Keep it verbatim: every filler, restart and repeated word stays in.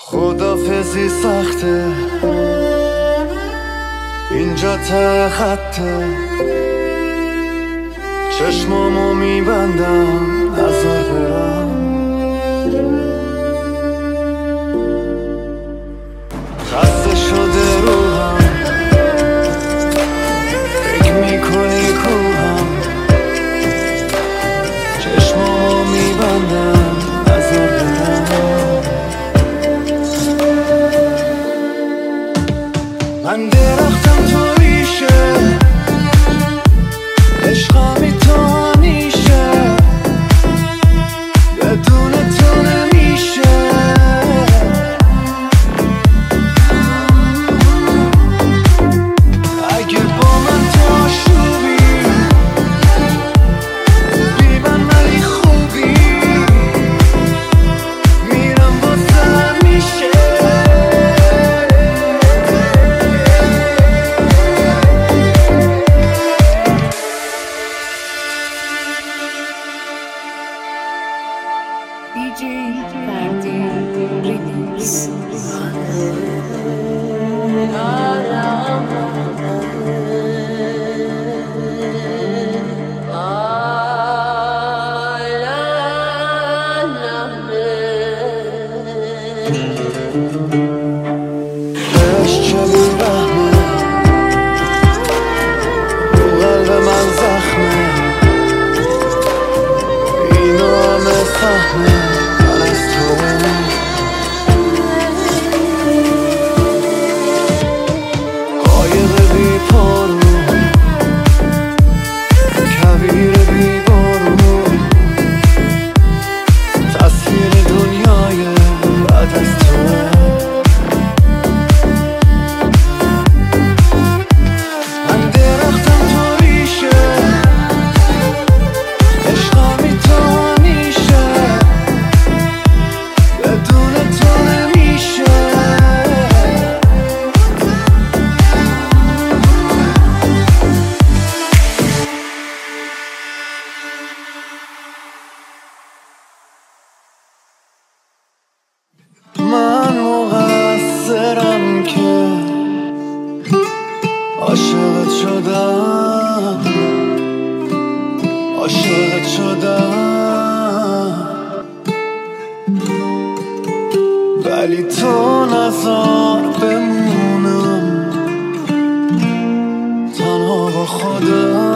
خدافزی سخته، اینجا ته خطه، چشمامو میبندم نظر برم. خسته شده روحم، فکر میکنی کوهم، چشمامو میبندم نظر برم. من درختم تو ریشه، عشقامی تو همیشه، بدون تو نمیشه. اگه با من تو آشوبی، بی من ولی خوبی، میرم واسه همیشه. دی جی فردی ریمیکس. عشق چه بیرحمه، رو قلب من زخمه، اینو همه فهمه من از توه. قایق بی پارو، کویر بی بارون، تصویر دنیای بعد از توه. من درختم تو ریشه، عشقامی تو همیشه، بدون تو نمیشه. من مقصرم که عاشقت شدم، عاشقت شدم، ولی تو نذار بمونم تنها با خودم.